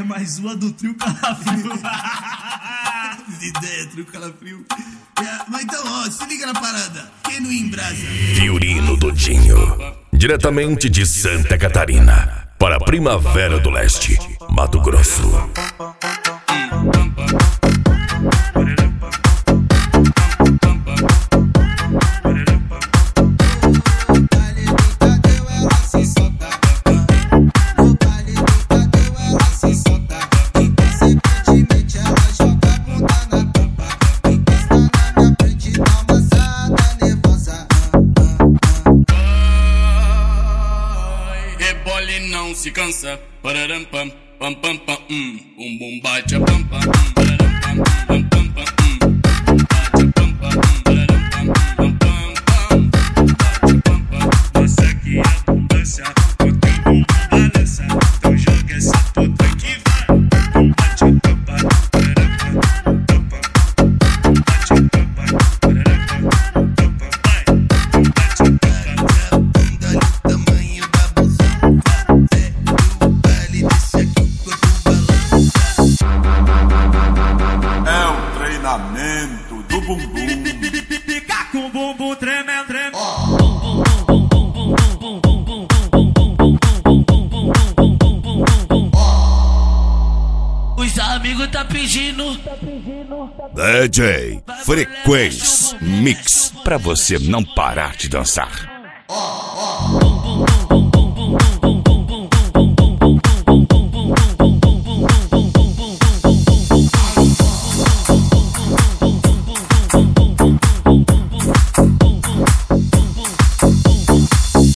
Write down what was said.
mais uma do Trio Calafrio. Ideia, Trio Calafrio. Mas então, ó, se liga na parada. Quem não embrasa? Fiorino Dodinho, diretamente de Santa Catarina, para a Primavera do Leste, Mato Grosso. Não se cansa, pararam pam pam pam pam bum bate a pam pam pararam pam pam pam pam bate a pam pam pararam pam pam pam bate a pam pam. Nossa que abundância, o teu bumbum balança, então joga essa puta que vai. Bate a pam pam pararam pam pam pam bate a pam pam pararam pam pam pam vai. Bate a pam pam. Do bumbum. Fica com o bumbum tremendo, tremendo. Os amigos tá pedindo. DJ Frequência Mix, pra você não parar de dançar.